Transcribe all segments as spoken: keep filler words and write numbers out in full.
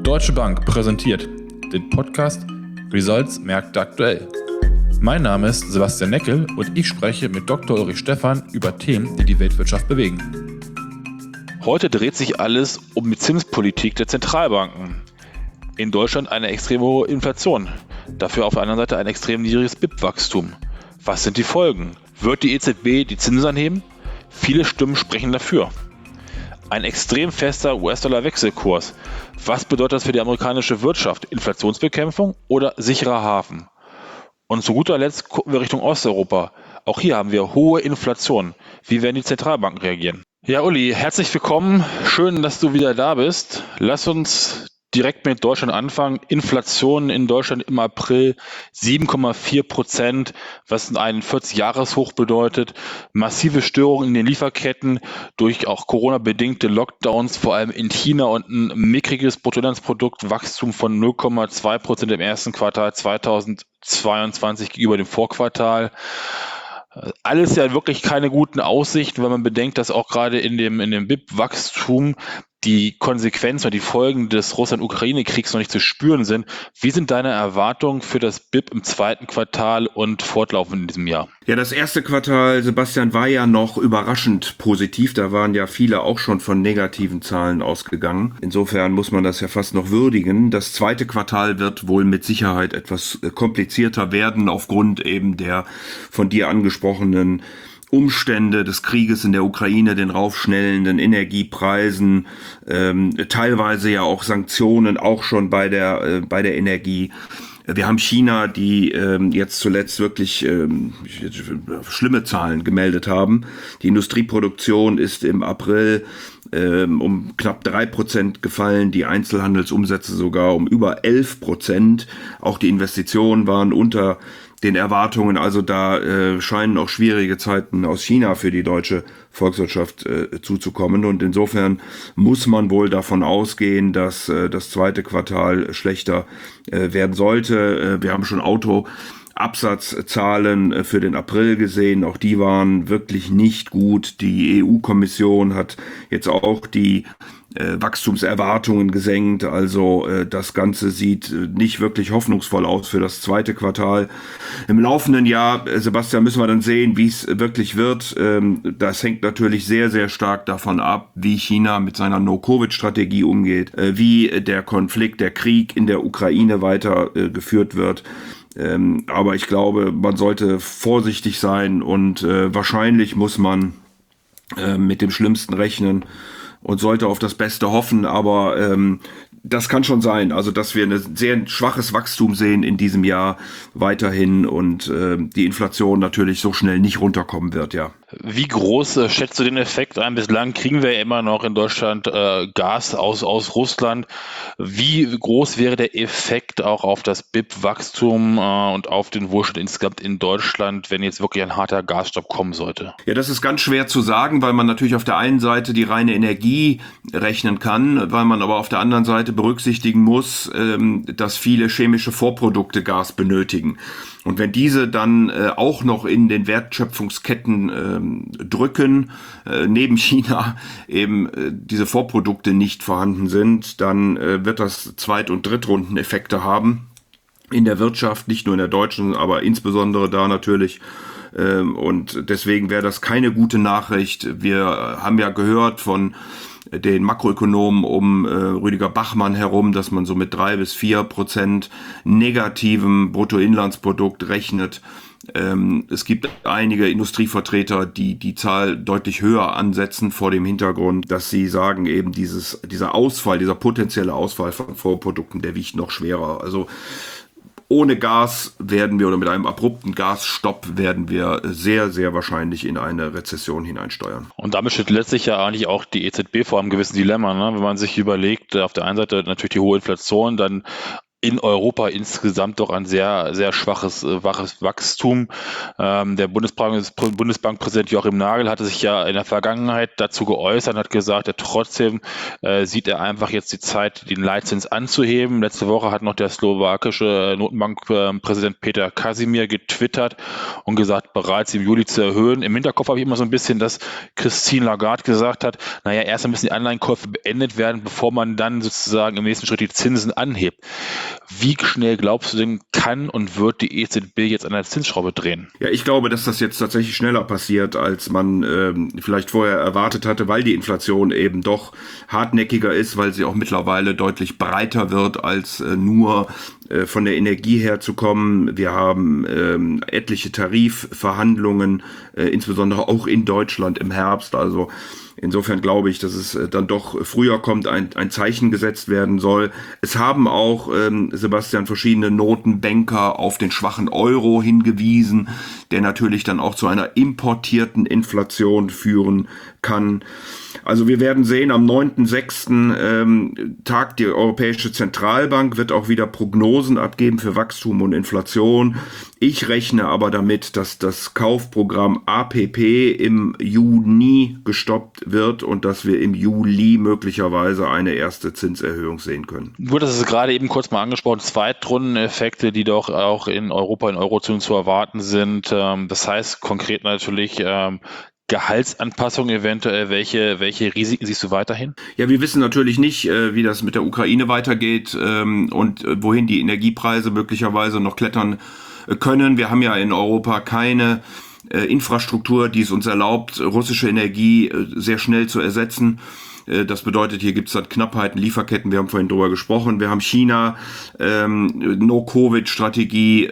Deutsche Bank präsentiert den Podcast Results Märkte aktuell. Mein Name ist Sebastian Neckel und ich spreche mit Doktor Ulrich Stephan über Themen, die die Weltwirtschaft bewegen. Heute dreht sich alles um die Zinspolitik der Zentralbanken. In Deutschland eine extrem hohe Inflation, dafür auf der anderen Seite ein extrem niedriges B I P-Wachstum. Was sind die Folgen? Wird die E Z B die Zinsen anheben? Viele Stimmen sprechen dafür. Ein extrem fester U S-Dollar-Wechselkurs. Was bedeutet das für die amerikanische Wirtschaft? Inflationsbekämpfung oder sicherer Hafen? Und zu guter Letzt gucken wir Richtung Osteuropa. Auch hier haben wir hohe Inflation. Wie werden die Zentralbanken reagieren? Ja, Uli, herzlich willkommen. Schön, dass du wieder da bist. Lass uns direkt mit Deutschland anfangen. Inflation in Deutschland im April sieben Komma vier Prozent, was ein vierzig-Jahres-Hoch bedeutet. Massive Störungen in den Lieferketten durch auch Corona-bedingte Lockdowns, vor allem in China, und ein mickriges Bruttoinlandsproduktwachstum von null Komma zwei Prozent im ersten Quartal zweitausendzweiundzwanzig gegenüber dem Vorquartal. Alles ja wirklich keine guten Aussichten, wenn man bedenkt, dass auch gerade in dem, in dem B I P-Wachstum die Konsequenzen oder die Folgen des Russland-Ukraine-Kriegs noch nicht zu spüren sind. Wie sind deine Erwartungen für das B I P im zweiten Quartal und fortlaufend in diesem Jahr? Ja, das erste Quartal, Sebastian, war ja noch überraschend positiv. Da waren ja viele auch schon von negativen Zahlen ausgegangen. Insofern muss man das ja fast noch würdigen. Das zweite Quartal wird wohl mit Sicherheit etwas komplizierter werden aufgrund eben der von dir angesprochenen Umstände des Krieges in der Ukraine, den raufschnellenden Energiepreisen, ähm, teilweise ja auch Sanktionen, auch schon bei der äh, bei der Energie. Wir haben China, die ähm, jetzt zuletzt wirklich ähm, schlimme Zahlen gemeldet haben. Die Industrieproduktion ist im April ähm, um knapp drei Prozent gefallen, die Einzelhandelsumsätze sogar um über elf Prozent. Auch die Investitionen waren unter den Erwartungen, also da äh, scheinen auch schwierige Zeiten aus China für die deutsche Volkswirtschaft äh, zuzukommen, und insofern muss man wohl davon ausgehen, dass äh, das zweite Quartal schlechter äh, werden sollte. Äh, wir haben schon Autoabsatzzahlen äh, für den April gesehen, auch die waren wirklich nicht gut. Die E U-Kommission hat jetzt auch die Äh, Wachstumserwartungen gesenkt, also äh, das Ganze sieht äh, nicht wirklich hoffnungsvoll aus für das zweite Quartal. Im laufenden Jahr, äh, Sebastian, müssen wir dann sehen, wie es wirklich wird. Ähm, das hängt natürlich sehr, sehr stark davon ab, wie China mit seiner No-Covid-Strategie umgeht, äh, wie der Konflikt, der Krieg in der Ukraine weiter äh, geführt wird. Ähm, aber ich glaube, man sollte vorsichtig sein und äh, wahrscheinlich muss man äh, mit dem Schlimmsten rechnen und sollte auf das Beste hoffen, aber ähm, das kann schon sein, also dass wir ein sehr schwaches Wachstum sehen in diesem Jahr weiterhin und äh, die Inflation natürlich so schnell nicht runterkommen wird, ja. Wie groß äh, schätzt du den Effekt ein? Bislang kriegen wir ja immer noch in Deutschland äh, Gas aus, aus Russland. Wie groß wäre der Effekt auch auf das B I P-Wachstum äh, und auf den Wohlstand insgesamt in Deutschland, wenn jetzt wirklich ein harter Gasstopp kommen sollte? Ja, das ist ganz schwer zu sagen, weil man natürlich auf der einen Seite die reine Energie rechnen kann, weil man aber auf der anderen Seite berücksichtigen muss, ähm, dass viele chemische Vorprodukte Gas benötigen. Und wenn diese dann äh, auch noch in den Wertschöpfungsketten ähm, drücken, äh, neben China eben äh, diese Vorprodukte nicht vorhanden sind, dann äh, wird das Zweit- und Drittrundeneffekte haben in der Wirtschaft, nicht nur in der deutschen, aber insbesondere da natürlich. Ähm, und deswegen wäre das keine gute Nachricht. Wir haben ja gehört von den Makroökonomen um äh, Rüdiger Bachmann herum, dass man so mit drei bis vier Prozent negativem Bruttoinlandsprodukt rechnet. Ähm, es gibt einige Industrievertreter, die die Zahl deutlich höher ansetzen vor dem Hintergrund, dass sie sagen, eben dieses dieser Ausfall, dieser potenzielle Ausfall von Vorprodukten, der wiegt noch schwerer. Also ohne Gas werden wir, oder mit einem abrupten Gasstopp werden wir sehr, sehr wahrscheinlich in eine Rezession hineinsteuern. Und damit steht letztlich ja eigentlich auch die E Z B vor einem gewissen Dilemma, ne? Wenn man sich überlegt, auf der einen Seite natürlich die hohe Inflation, dann in Europa insgesamt doch ein sehr, sehr schwaches, äh, waches Wachstum. Ähm, der Bundesbank, Bundesbankpräsident Joachim Nagel hatte sich ja in der Vergangenheit dazu geäußert und hat gesagt, er trotzdem äh, sieht er einfach jetzt die Zeit, den Leitzins anzuheben. Letzte Woche hat noch der slowakische Notenbankpräsident Peter Kasimir getwittert und gesagt, bereits im Juli zu erhöhen. Im Hinterkopf habe ich immer so ein bisschen, dass Christine Lagarde gesagt hat, naja, erst müssen die Anleihenkäufe beendet werden, bevor man dann sozusagen im nächsten Schritt die Zinsen anhebt. Wie schnell glaubst du denn, kann und wird die E Z B jetzt an der Zinsschraube drehen? Ja, ich glaube, dass das jetzt tatsächlich schneller passiert, als man ähm, vielleicht vorher erwartet hatte, weil die Inflation eben doch hartnäckiger ist, weil sie auch mittlerweile deutlich breiter wird, als äh, nur äh, von der Energie herzukommen. Wir haben ähm, etliche Tarifverhandlungen, äh, insbesondere auch in Deutschland im Herbst, also insofern glaube ich, dass es dann doch früher kommt, ein, ein Zeichen gesetzt werden soll. Es haben auch, ähm, Sebastian, verschiedene Notenbanker auf den schwachen Euro hingewiesen, der natürlich dann auch zu einer importierten Inflation führen kann. Also wir werden sehen, am neunten sechsten Ähm, tagt die Europäische Zentralbank, wird auch wieder Prognosen abgeben für Wachstum und Inflation. Ich rechne aber damit, dass das Kaufprogramm A P P im Juni gestoppt wird und dass wir im Juli möglicherweise eine erste Zinserhöhung sehen können. Du hattest es gerade eben kurz mal angesprochen, Zweitrundeneffekte, die doch auch in Europa, in Eurozonen zu erwarten sind. Das heißt konkret natürlich Gehaltsanpassungen eventuell. Welche, welche Risiken siehst du weiterhin? Ja, wir wissen natürlich nicht, wie das mit der Ukraine weitergeht und wohin die Energiepreise möglicherweise noch klettern können. Wir haben ja in Europa keine äh, Infrastruktur, die es uns erlaubt, russische Energie äh, sehr schnell zu ersetzen. Äh, das bedeutet, hier gibt es dann Knappheiten, Lieferketten, wir haben vorhin drüber gesprochen. Wir haben China, ähm, No-Covid-Strategie.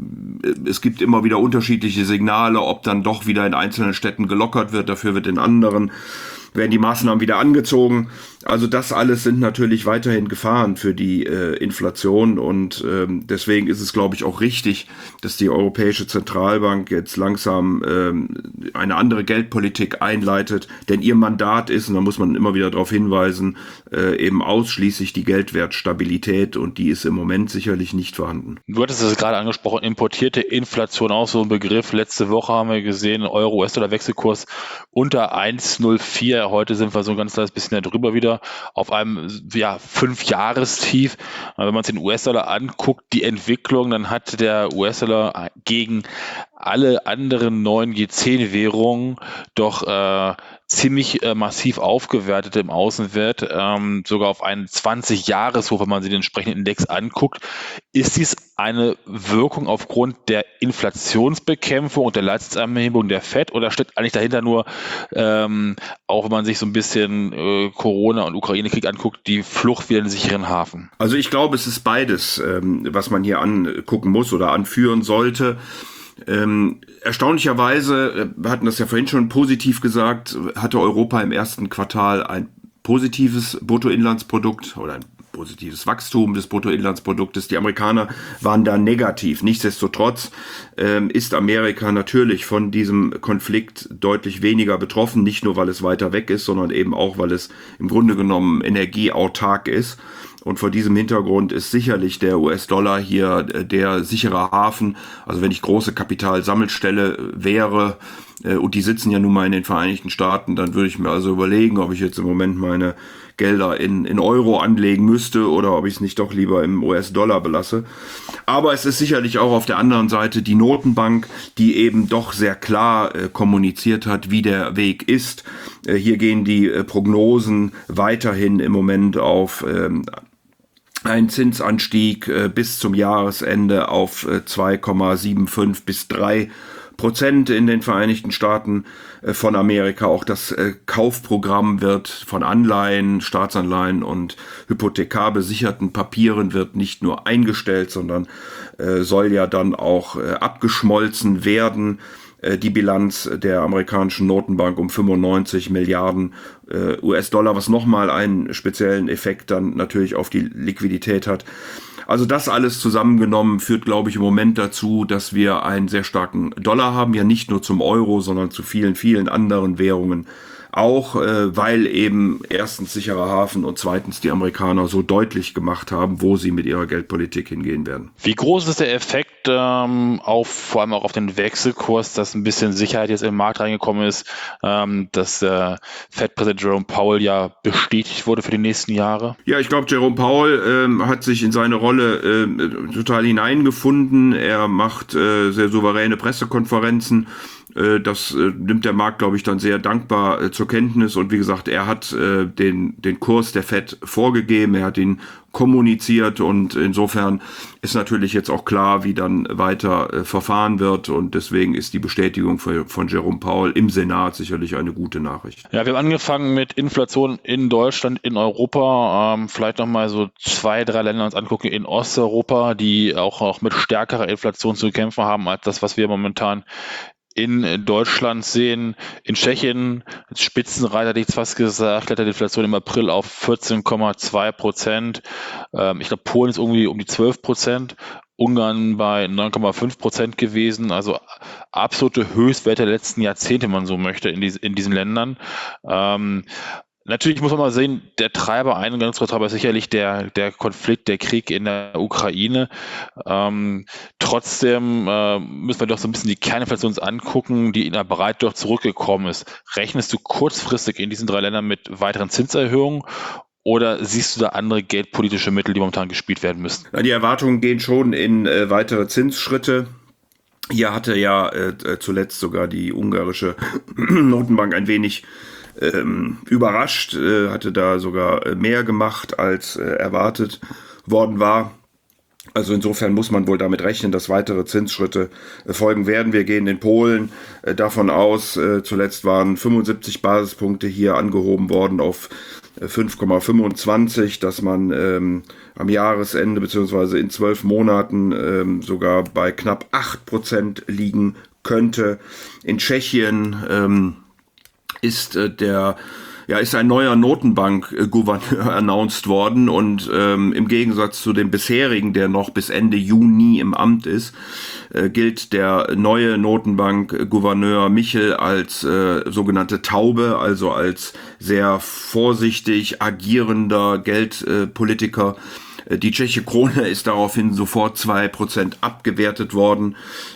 Es gibt immer wieder unterschiedliche Signale, ob dann doch wieder in einzelnen Städten gelockert wird, dafür wird in anderen werden die Maßnahmen wieder angezogen. Also das alles sind natürlich weiterhin Gefahren für die äh, Inflation und ähm, deswegen ist es, glaube ich, auch richtig, dass die Europäische Zentralbank jetzt langsam ähm, eine andere Geldpolitik einleitet, denn ihr Mandat ist, und da muss man immer wieder darauf hinweisen, äh, eben ausschließlich die Geldwertstabilität und die ist im Moment sicherlich nicht vorhanden. Du hattest es gerade angesprochen, importierte Inflation, auch so ein Begriff. Letzte Woche haben wir gesehen, Euro-U S-Dollar-Wechselkurs unter eins Komma null vier. Heute sind wir so ein ganz kleines bisschen darüber wieder auf einem ja, Fünf-Jahrestief. Wenn man sich den U S-Dollar anguckt, die Entwicklung, dann hat der U S-Dollar gegen alle anderen neuen G zehn Währungen doch äh, ziemlich äh, massiv aufgewertet im Außenwert, ähm, sogar auf einen zwanzig-Jahres-Hoch, wenn man sich den entsprechenden Index anguckt. Ist dies eine Wirkung aufgrund der Inflationsbekämpfung und der Leitzeinanhebung der Fed oder steckt eigentlich dahinter nur, ähm, auch wenn man sich so ein bisschen äh, Corona und Ukraine-Krieg anguckt, die Flucht wieder in den sicheren Hafen? Also ich glaube, es ist beides, ähm, was man hier angucken muss oder anführen sollte. Ähm, erstaunlicherweise, wir hatten das ja vorhin schon positiv gesagt, hatte Europa im ersten Quartal ein positives Bruttoinlandsprodukt oder ein positives Wachstum des Bruttoinlandsproduktes. Die Amerikaner waren da negativ. Nichtsdestotrotz ähm, ist Amerika natürlich von diesem Konflikt deutlich weniger betroffen, nicht nur weil es weiter weg ist, sondern eben auch, weil es im Grunde genommen energieautark ist. Und vor diesem Hintergrund ist sicherlich der U S-Dollar hier der sichere Hafen. Also wenn ich große Kapitalsammelstelle wäre, äh, und die sitzen ja nun mal in den Vereinigten Staaten, dann würde ich mir also überlegen, ob ich jetzt im Moment meine Gelder in, in Euro anlegen müsste oder ob ich es nicht doch lieber im U S-Dollar belasse. Aber es ist sicherlich auch auf der anderen Seite die Notenbank, die eben doch sehr klar äh, kommuniziert hat, wie der Weg ist. Äh, hier gehen die äh, Prognosen weiterhin im Moment auf ähm, ein Zinsanstieg äh, bis zum Jahresende auf äh, zwei Komma fünfundsiebzig bis drei Prozent in den Vereinigten Staaten äh, von Amerika. Auch das äh, Kaufprogramm wird von Anleihen, Staatsanleihen und hypothekarbesicherten Papieren wird nicht nur eingestellt, sondern äh, soll ja dann auch äh, abgeschmolzen werden. Die Bilanz der amerikanischen Notenbank um fünfundneunzig Milliarden äh, U S-Dollar, was nochmal einen speziellen Effekt dann natürlich auf die Liquidität hat. Also das alles zusammengenommen führt, glaube ich, im Moment dazu, dass wir einen sehr starken Dollar haben, ja nicht nur zum Euro, sondern zu vielen, vielen anderen Währungen auch äh, weil eben erstens sicherer Hafen und zweitens die Amerikaner so deutlich gemacht haben, wo sie mit ihrer Geldpolitik hingehen werden. Wie groß ist der Effekt ähm, auf, vor allem auch auf den Wechselkurs, dass ein bisschen Sicherheit jetzt im Markt reingekommen ist, ähm, dass äh, Fed-Präsident Jerome Powell ja bestätigt wurde für die nächsten Jahre? Ja, ich glaube, Jerome Powell ähm, hat sich in seine Rolle äh, total hineingefunden. Er macht äh, sehr souveräne Pressekonferenzen. Das äh, nimmt der Markt, glaube ich, dann sehr dankbar äh, zur Kenntnis. Und wie gesagt, er hat äh, den, den Kurs der Fed vorgegeben, er hat ihn kommuniziert und insofern ist natürlich jetzt auch klar, wie dann weiter äh, verfahren wird. Und deswegen ist die Bestätigung von, von Jerome Powell im Senat sicherlich eine gute Nachricht. Ja, wir haben angefangen mit Inflation in Deutschland, in Europa. Ähm, vielleicht nochmal so zwei, drei Länder uns angucken in Osteuropa, die auch, auch mit stärkerer Inflation zu kämpfen haben als das, was wir momentan in Deutschland sehen. In Tschechien, als Spitzenreiter hätte ich fast gesagt, klettert die Inflation im April auf vierzehn Komma zwei Prozent. Ähm, ich glaube, Polen ist irgendwie um die zwölf Prozent. Ungarn bei neun Komma fünf Prozent gewesen, also absolute Höchstwerte der letzten Jahrzehnte, wenn man so möchte, in, dies, in diesen Ländern. Ähm, Natürlich muss man mal sehen, der Treiber, ein ganz großer Treiber ist sicherlich der, der Konflikt, der Krieg in der Ukraine. Ähm, trotzdem äh, müssen wir doch so ein bisschen die Kerninflation uns angucken, die in der Breite doch zurückgekommen ist. Rechnest du kurzfristig in diesen drei Ländern mit weiteren Zinserhöhungen oder siehst du da andere geldpolitische Mittel, die momentan gespielt werden müssen? Die Erwartungen gehen schon in äh, weitere Zinsschritte. Hier hatte ja äh, zuletzt sogar die ungarische Notenbank ein wenig Ähm, überrascht, äh, hatte da sogar mehr gemacht, als äh, erwartet worden war. Also insofern muss man wohl damit rechnen, dass weitere Zinsschritte äh, folgen werden. Wir gehen in Polen äh, davon aus, äh, zuletzt waren fünfundsiebzig Basispunkte hier angehoben worden auf äh, fünf Komma fünfundzwanzig, dass man ähm, am Jahresende beziehungsweise in zwölf Monaten ähm, sogar bei knapp acht Prozent liegen könnte. In Tschechien ähm, ist äh, der ja ist ein neuer Notenbank-Gouverneur announced worden und ähm, im Gegensatz zu dem bisherigen, der noch bis Ende Juni im Amt ist, äh, gilt der neue Notenbank-Gouverneur Michel als äh, sogenannte Taube, also als sehr vorsichtig agierender Geldpolitiker. Äh, Die tschechische Krone ist daraufhin sofort zwei Prozent abgewertet worden.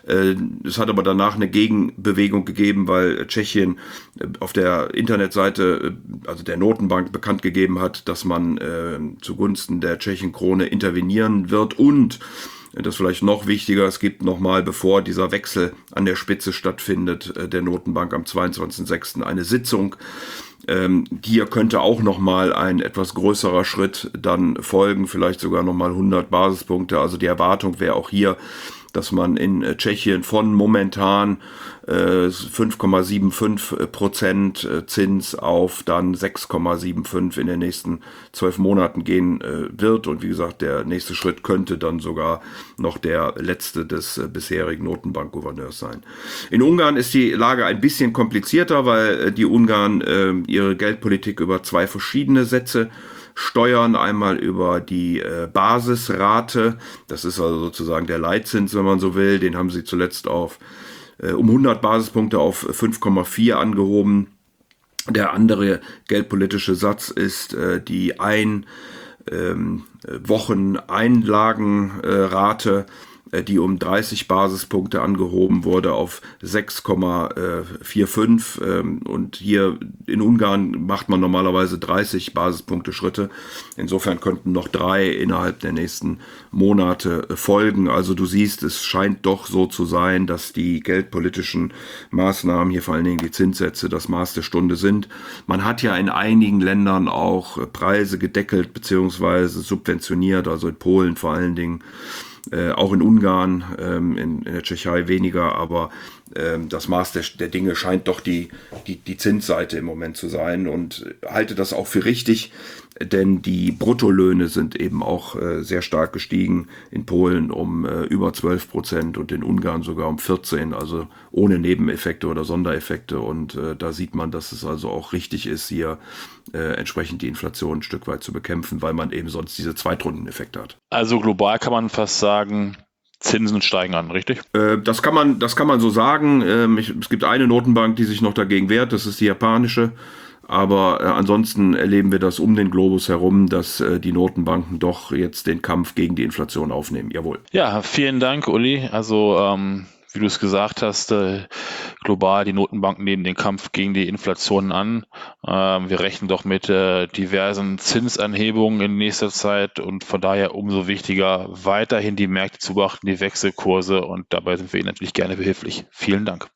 Es hat aber danach eine Gegenbewegung gegeben, weil Tschechien auf der Internetseite, also der Notenbank, bekannt gegeben hat, dass man zugunsten der tschechischen Krone intervenieren wird. Und das vielleicht noch wichtiger, es gibt nochmal, bevor dieser Wechsel an der Spitze stattfindet, der Notenbank am zweiundzwanzigsten sechsten eine Sitzung. Ähm, hier könnte auch nochmal ein etwas größerer Schritt dann folgen, vielleicht sogar nochmal hundert Basispunkte. Also die Erwartung wäre auch hier, dass man in Tschechien von momentan äh, fünf Komma fünfundsiebzig Prozent Zins auf dann sechs Komma fünfundsiebzig in den nächsten zwölf Monaten gehen äh, wird. Und wie gesagt, der nächste Schritt könnte dann sogar noch der letzte des äh, bisherigen Notenbankgouverneurs sein. In Ungarn ist die Lage ein bisschen komplizierter, weil äh, die Ungarn äh, ihre Geldpolitik über zwei verschiedene Sätze steuern, einmal über die äh, Basisrate, das ist also sozusagen der Leitzins, wenn man so will, den haben sie zuletzt auf äh, um hundert Basispunkte auf fünf Komma vier angehoben. Der andere geldpolitische Satz ist äh, die ein ähm, Wochen Einlagenrate, äh, die um dreißig Basispunkte angehoben wurde auf sechs Komma fünfundvierzig. Ähm, und hier in Ungarn macht man normalerweise dreißig Basispunkte Schritte. Insofern könnten noch drei innerhalb der nächsten Monate folgen. Also du siehst, es scheint doch so zu sein, dass die geldpolitischen Maßnahmen, hier vor allen Dingen die Zinssätze, das Maß der Stunde sind. Man hat ja in einigen Ländern auch Preise gedeckelt bzw. subventioniert, also in Polen vor allen Dingen. Äh, auch in Ungarn, ähm, in, in der Tschechei weniger, aber ähm, das Maß der, der Dinge scheint doch die, die, die Zinsseite im Moment zu sein und halte das auch für richtig, denn die Bruttolöhne sind eben auch äh, sehr stark gestiegen in Polen um äh, über zwölf Prozent und in Ungarn sogar um vierzehn, also ohne Nebeneffekte oder Sondereffekte und äh, da sieht man, dass es also auch richtig ist, hier äh, entsprechend die Inflation ein Stück weit zu bekämpfen, weil man eben sonst diese Zweitrundeneffekte hat. Also global kann man fast sagen, Zinsen steigen an, richtig? Äh, das kann man, das kann man so sagen. Ähm, ich, es gibt eine Notenbank, die sich noch dagegen wehrt, das ist die japanische. Aber äh, ansonsten erleben wir das um den Globus herum, dass äh, die Notenbanken doch jetzt den Kampf gegen die Inflation aufnehmen. Jawohl. Ja, vielen Dank, Uli. Also ähm, wie du es gesagt hast, äh, global die Notenbanken nehmen den Kampf gegen die Inflation an. Ähm, wir rechnen doch mit äh, diversen Zinsanhebungen in nächster Zeit und von daher umso wichtiger, weiterhin die Märkte zu beachten, die Wechselkurse, und dabei sind wir Ihnen natürlich gerne behilflich. Vielen Dank.